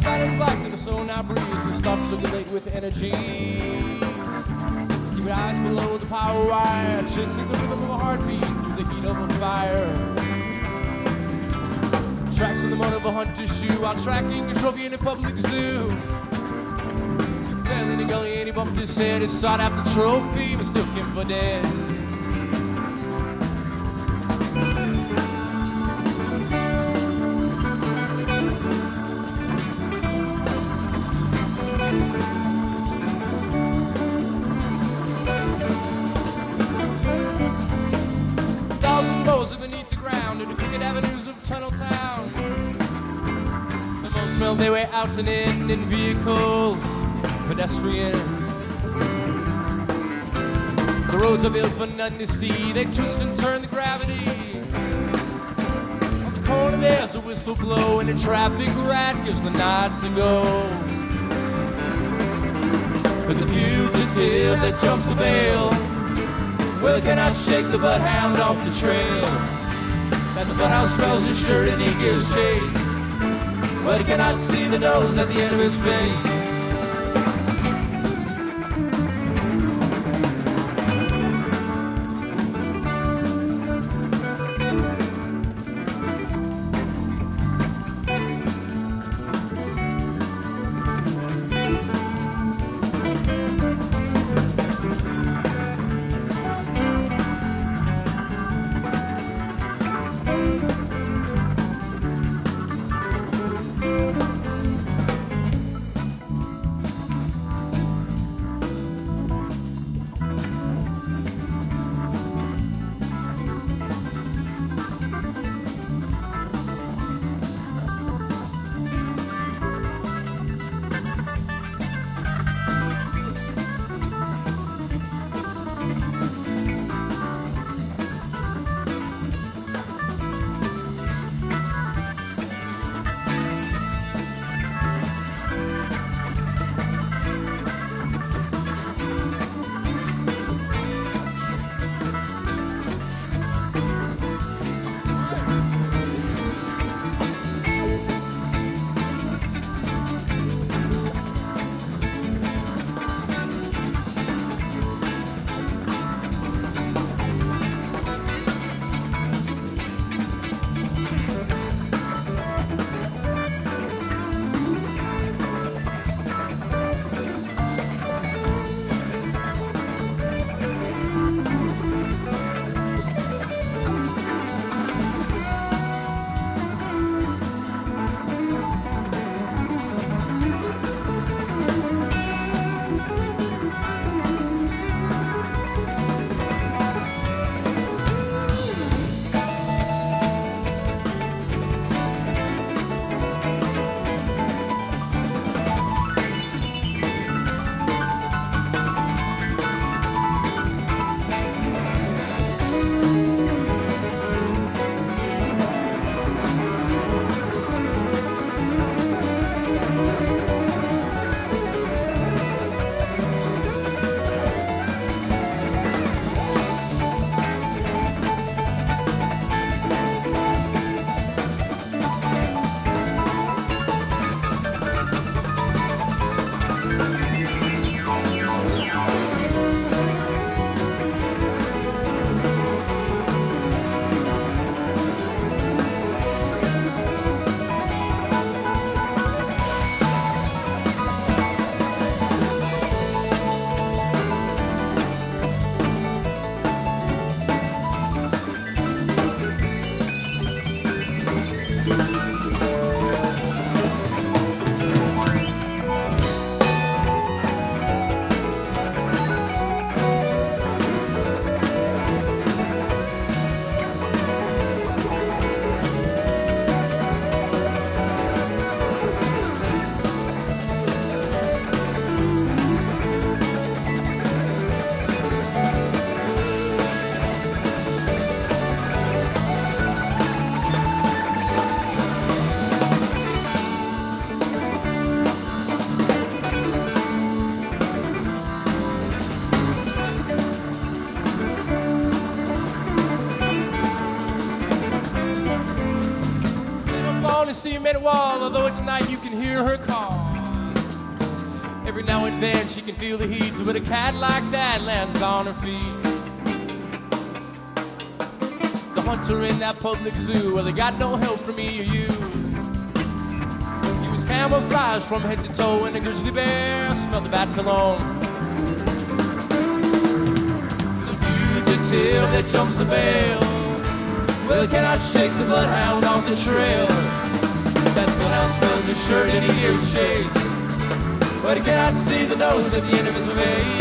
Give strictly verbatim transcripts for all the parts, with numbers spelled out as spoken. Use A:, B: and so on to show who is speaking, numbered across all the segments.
A: fat and flagged in the soul now breeze, so start circulate with energies. Keep your eyes below the power wire, chasing the rhythm of a heartbeat through the heat of a fire. Tracks in the mud of a hunter's shoe, while tracking a trophy in a public zoo. Fell in a gully and he bumped his head, he sought after the trophy, mistook him for dead. Thousand bows are beneath the ground in the crooked avenues of Tunnel Town. The most smell their way out and in in vehicles, pedestrian. The roads are built for none to see, they twist and turn the gravity. On the corner there's a whistle blow, and a traffic rat gives the nod to go. But the fugitive that jumps the bail, well, he cannot shake the bloodhound off the trail. And the bloodhound smells his shirt and he gives chase, but he cannot see the nose at the end of his face. granite wall, although it's night, you can hear her call. Every now and then she can feel the heat, but a cat like that lands on her feet. The hunter in that public zoo, well, they got no help from me or you. He was camouflaged from head to toe, and a grizzly bear smelled the bad cologne. The fugitive that jumps the bail, well, he cannot shake the bloodhound off the trail. That bloodhound smells his shirt and he gives chase, but he cannot see the nose at the end of his face.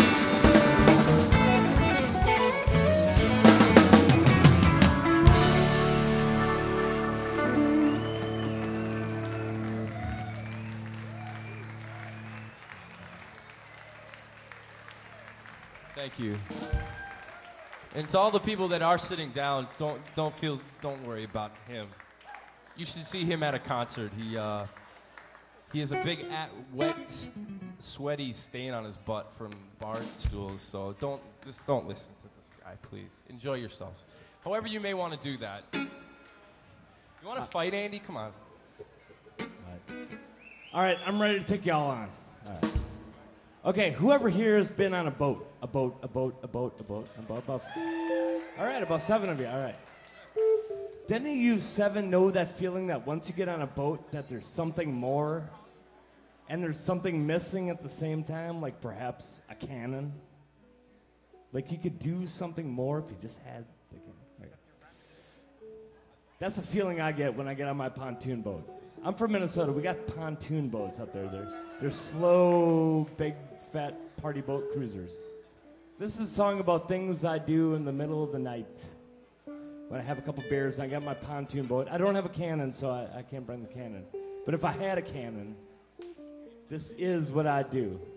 A: Thank you. And to all the people that are sitting down, don't don't feel don't worry about him. You should see him at a concert. He uh, he has a big at, wet, s- sweaty stain on his butt from bar stools. So don't just don't listen to this guy, please. Enjoy yourselves. However, you may want to do that. You want to fight, Andy? Come on.
B: All right. All right, I'm ready to take y'all on. All right. Okay, whoever here has been on a boat, a boat, a boat, a boat, a boat, a boat, about. All right, about seven of you. All right. Didn't any of you seven know that feeling that once you get on a boat, that there's something more, and there's something missing at the same time, like perhaps a cannon? Like you could do something more if you just had. Like, okay. That's the feeling I get when I get on my pontoon boat. I'm from Minnesota. We got pontoon boats up there. They're, they're slow, big, fat party boat cruisers. This is a song about things I do in the middle of the night when I have a couple beers and I got my pontoon boat. I don't have a cannon, so I, I can't bring the cannon. But if I had a cannon, this is what I do.